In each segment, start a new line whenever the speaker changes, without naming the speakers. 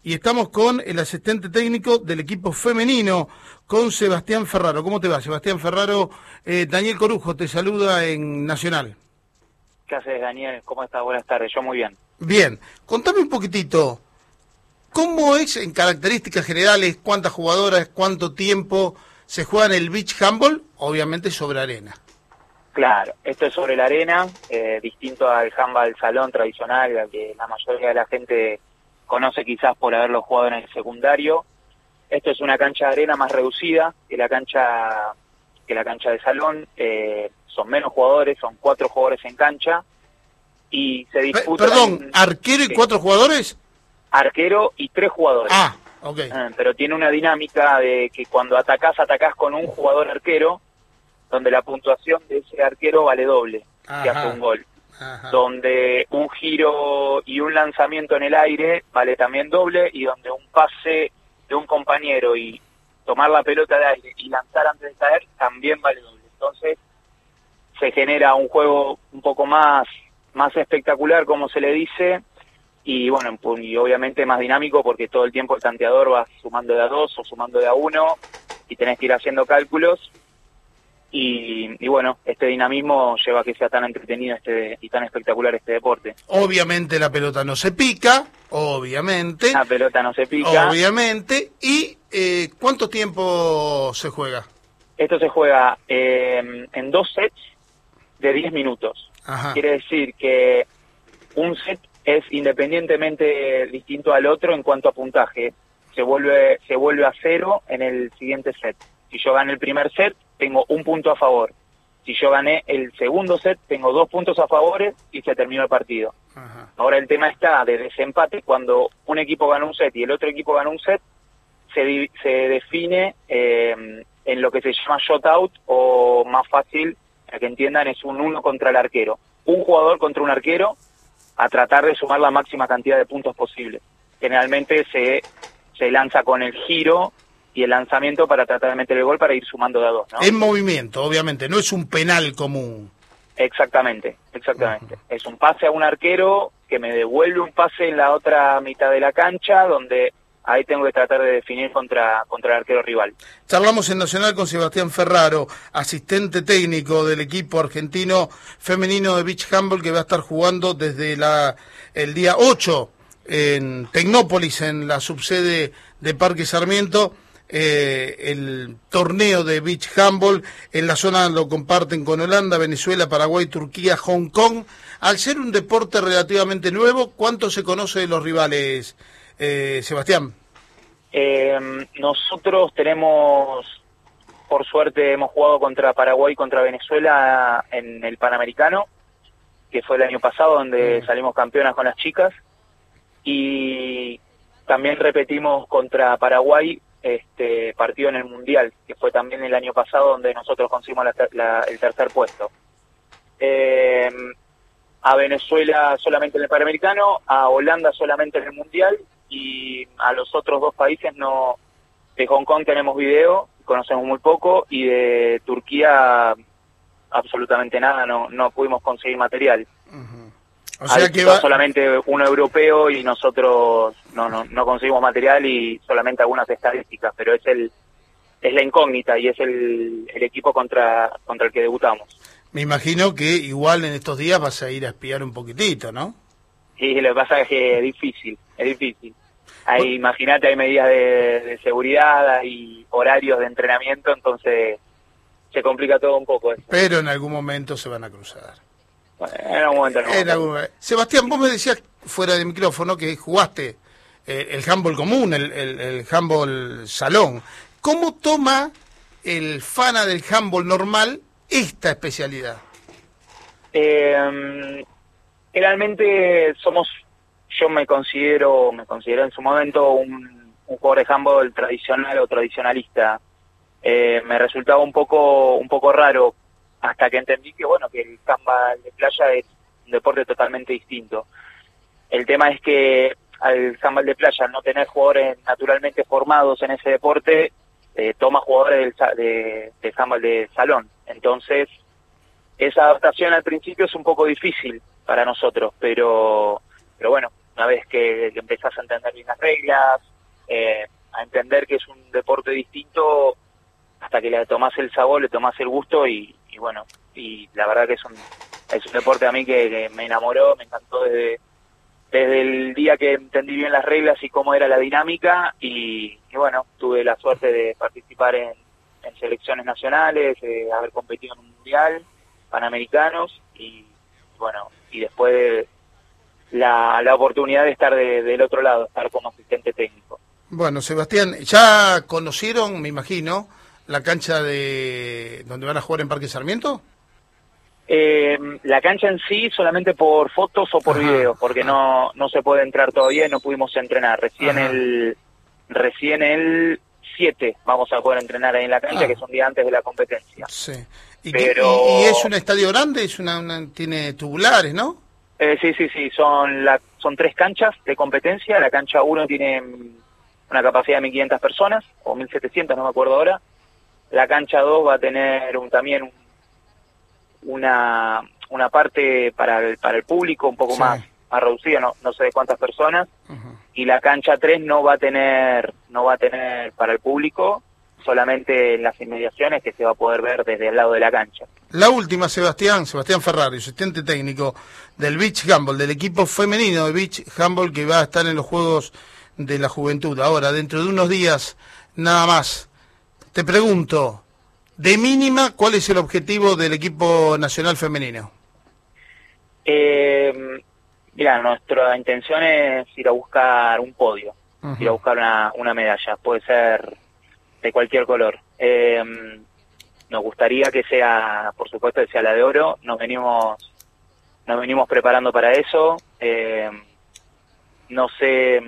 y estamos con el asistente técnico del equipo femenino, con Sebastián Ferraro. ¿Cómo te va, Sebastián Ferraro? Daniel Corujo te saluda en Nacional.
¿Qué haces, Daniel? ¿Cómo estás? Buenas tardes, yo muy bien.
Bien, contame un poquitito, ¿cómo es en características generales, cuántas jugadoras, cuánto tiempo se juega en el beach handball? Obviamente sobre arena.
Claro, esto es sobre la arena, distinto al handball salón tradicional, al que la mayoría de la gente conoce quizás por haberlo jugado en el secundario. Esto es una cancha de arena más reducida que la cancha de salón. Son menos jugadores, son 4 jugadores en cancha y se disputa.
Perdón, ¿arquero y 4 jugadores?
Arquero y 3 jugadores.
Ah, ok.
Pero tiene una dinámica de que cuando atacás con un jugador arquero, donde la puntuación de ese arquero vale doble, que hace un gol.
Ajá.
Donde un giro y un lanzamiento en el aire vale también doble, y donde un pase de un compañero y tomar la pelota de aire y lanzar antes de caer también vale doble. Entonces se genera un juego un poco más espectacular, como se le dice, y bueno, y obviamente más dinámico, porque todo el tiempo el tanteador va sumando de a 2 o sumando de a 1 y tenés que ir haciendo cálculos. Y bueno, este dinamismo lleva a que sea tan entretenido y tan espectacular este deporte.
Obviamente la pelota no se pica, obviamente.
La pelota no se pica.
Obviamente. ¿Y cuánto tiempo se juega?
Esto se juega en 2 sets de 10 minutos.
Ajá.
Quiere decir que un set es independientemente distinto al otro en cuanto a puntaje. Se vuelve a 0 en el siguiente set. Si yo gané el primer set, tengo 1 punto a favor. Si yo gané el segundo set, tengo 2 puntos a favor y se terminó el partido.
Ajá.
Ahora el tema está de desempate. Cuando un equipo gana un set y el otro equipo gana un set, se define en lo que se llama shutout, o más fácil, para que entiendan, es un 1 contra el arquero. Un jugador contra un arquero, a tratar de sumar la máxima cantidad de puntos posible. Generalmente se lanza con el giro y el lanzamiento para tratar de meter el gol para ir sumando de a 2, ¿no?
En movimiento, obviamente, no es un penal común.
Exactamente. Es un pase a un arquero que me devuelve un pase en la otra mitad de la cancha, donde ahí tengo que tratar de definir contra el arquero rival.
Charlamos en Nacional con Sebastián Ferraro, asistente técnico del equipo argentino femenino de beach handball, que va a estar jugando desde el día 8 en Tecnópolis, en la subsede de Parque Sarmiento. El torneo de beach handball en la zona lo comparten con Holanda, Venezuela, Paraguay, Turquía, Hong Kong. Al ser un deporte relativamente nuevo, ¿cuánto se conoce de los rivales, Sebastián?
Nosotros tenemos, por suerte, hemos jugado contra Paraguay y contra Venezuela en el Panamericano, que fue el año pasado, donde salimos campeonas con las chicas, y también repetimos contra Paraguay partido en el Mundial, que fue también el año pasado, donde nosotros conseguimos el tercer puesto. A Venezuela solamente en el Panamericano, a Holanda solamente en el Mundial, y a los otros 2 países no. De Hong Kong tenemos video, conocemos muy poco, y de Turquía absolutamente nada, no pudimos conseguir material.
Uh-huh. O sea que
solamente uno europeo, y nosotros no conseguimos material y solamente algunas estadísticas, pero es la incógnita, y es el equipo contra el que debutamos.
Me imagino que igual en estos días vas a ir a espiar un poquitito, ¿no?
Sí, lo que pasa es que es difícil. Imagínate, hay medidas de seguridad, hay horarios de entrenamiento, entonces se complica todo un poco eso.
Pero en algún momento se van a cruzar.
Bueno, en algún momento.
Sebastián, vos me decías fuera del micrófono que jugaste el handball común, el handball salón. ¿Cómo toma el fana del handball normal esta especialidad?
Generalmente yo me considero en su momento un jugador de handball tradicional o tradicionalista. Me resultaba un poco raro, hasta que entendí que el handball de playa es un deporte totalmente distinto. El tema es que al handball de playa, al no tener jugadores naturalmente formados en ese deporte, toma jugadores de handball de salón. Entonces, esa adaptación al principio es un poco difícil para nosotros, pero bueno, una vez que empezás a entender bien las reglas, a entender que es un deporte distinto, hasta que le tomás el sabor, le tomás el gusto y bueno, y la verdad que es un deporte a mí que me enamoró, me encantó desde el día que entendí bien las reglas y cómo era la dinámica y bueno, tuve la suerte de participar en selecciones nacionales, haber competido en un mundial, panamericanos y bueno, y después la oportunidad de estar del otro lado, estar como asistente técnico.
Bueno, Sebastián, ¿ya conocieron, me imagino, la cancha de donde van a jugar en Parque Sarmiento?
La cancha en sí solamente por fotos o por videos, porque no se puede entrar todavía y no pudimos entrenar. Recién el 7 vamos a poder entrenar ahí en la cancha, que es un día antes de la competencia.
Sí. ¿Y es un estadio grande? Tiene tubulares, ¿no?
Sí, son 3 canchas de competencia. La cancha 1 tiene una capacidad de 1.500 personas, o 1.700, no me acuerdo ahora. La cancha 2 va a tener también una parte para el público un poco más reducida, no sé de cuántas personas. Y la cancha 3 no va a tener para el público, solamente en las inmediaciones, que se va a poder ver desde el lado de la cancha.
La última, Sebastián Ferraro, asistente técnico del Beach Handball, del equipo femenino de Beach Handball que va a estar en los Juegos de la Juventud. Ahora, dentro de unos días, nada más, te pregunto, de mínima, ¿cuál es el objetivo del equipo nacional femenino?
Mira, nuestra intención es ir a buscar un podio, ir a buscar una medalla, puede ser de cualquier color. Nos gustaría que sea, por supuesto, que sea la de oro. Nos venimos preparando para eso. No sé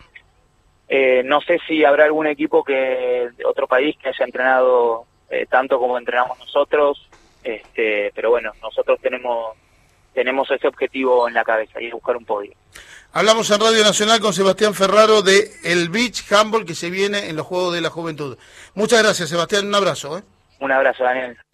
si habrá algún equipo de otro país que haya entrenado tanto como entrenamos nosotros, pero bueno, nosotros tenemos ese objetivo en la cabeza, ir a buscar un podio.
Hablamos en Radio Nacional con Sebastián Ferraro de el Beach Handball que se viene en los Juegos de la Juventud. Muchas gracias, Sebastián, un abrazo.
Un abrazo, Daniel.